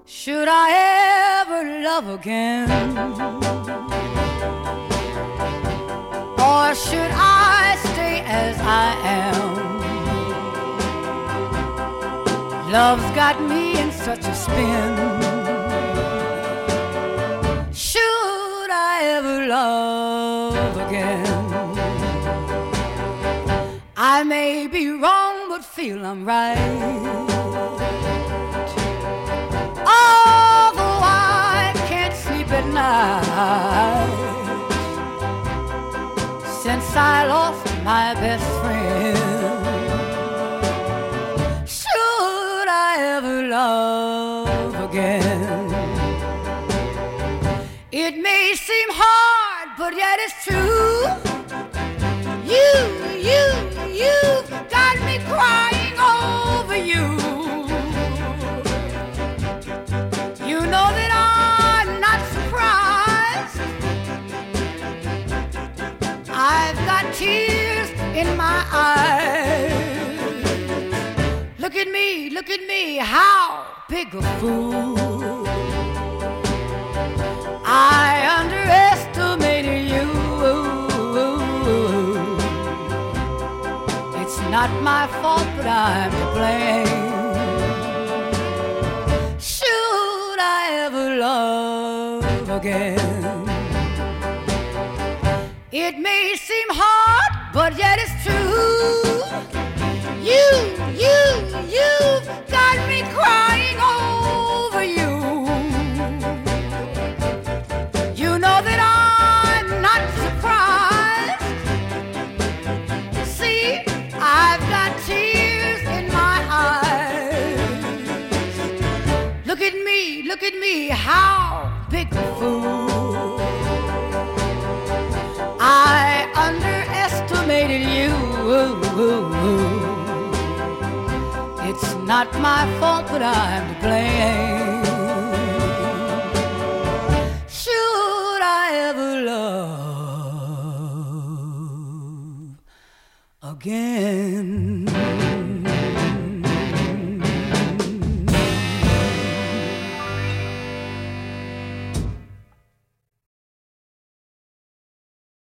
Should I ever love again? Or should I stay as I am? Love's got me in such a spin. Should I ever love again? I may be wrong, but feel I'm right. Although I can't sleep at night since I lost my best friend. Should I ever love again? It may seem hard, but yet it's true. You've got me crying over you. You know that I'm not surprised. I've got tears in my eyes. Look at me, how big a fool. I underestimated you. It's not my fault, but I'm to blame. Should I ever love again? It may seem hard, but yet it's true. You've got me crying over you. You know that I'm not surprised. See, I've got tears in my eyes. Look at me, how big a fool. I underestimated you. It's not my fault, but I'm to blame.